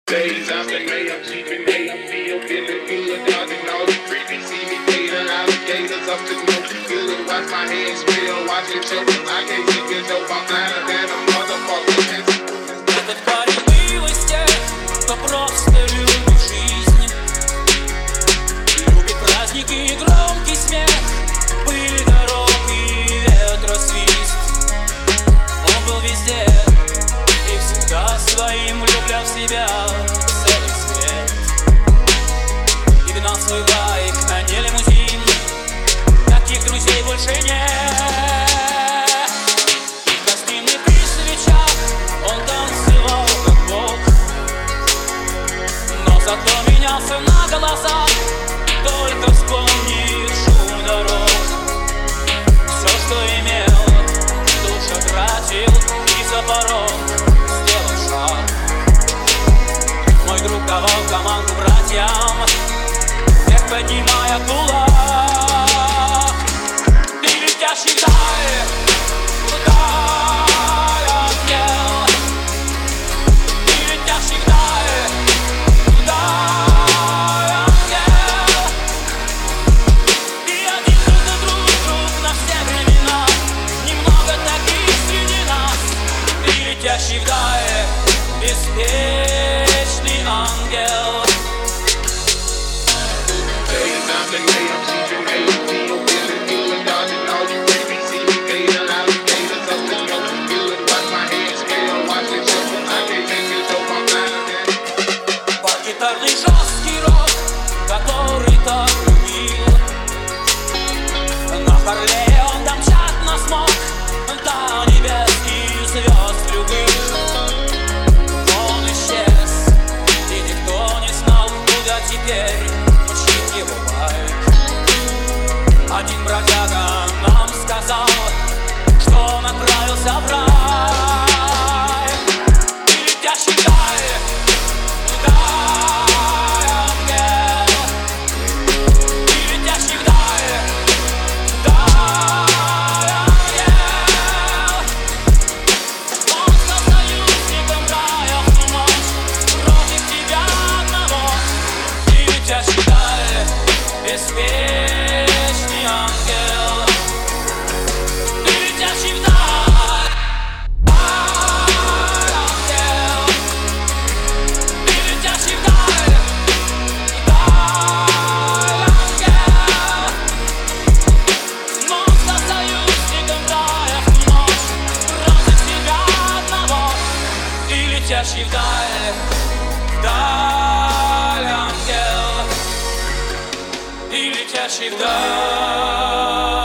Days after day, I'm cheaping hate, I'm still feeling good, dodging all the creepy, see me gator, alligators up to no good. Watch my hands spill, watch it choke, I can't see good dope, I'm flying than a motherfucker. Этот парень был из тех, кто просто любит жизнь, любит праздники и громкий смех, пыль дорог и ветросвист. Он был везде и всегда своим влюблял в себя целый свет. И гнал свой байк на не лимузин, таких друзей больше нет. И в гостиной при свечах он танцевал как бог, но зато менялся на глазах, только вспомнив шум дорог. Все, что имел, душу тратил и за порог сделал шаг. Мой друг давал команду братьям, вверх поднимая кулак. Ты летящий вдаль, вдаль ангел. Ты летящий вдаль, вдаль ангел. Ты один друг на все времена, немного таких среди нас. Ты летящий вдаль, беспечный ангел. Days after day, I'm cheaping hate, I'm still feeling good, dodging all the creepy, see me gator, alligators up to no good. Watch my hands spill, watch it choke, I can't see good dope, I'm flying than. Под гитарный жесткий рок, который так любил, на Харлее он домчат нас мог до небес и звезд любых. Но он исчез, и никто не знал, куда теперь мчит его байк. Один бродяга нам сказал, что он отправился в рай. Ты летящий вдаль, вдаль ангел. Ты летящий вдаль, вдаль ангел. Он стал союзником рая в ту ночь, против тебя одного. Ты летящий вдаль, беспечный ангел. Ты летящий вдаль, ангел. Ты летящий вдаль, ангел. Но он стал союзником рая в ту ночь, против себя одного. Ты летящий вдаль, ангел. И летящий вдаль.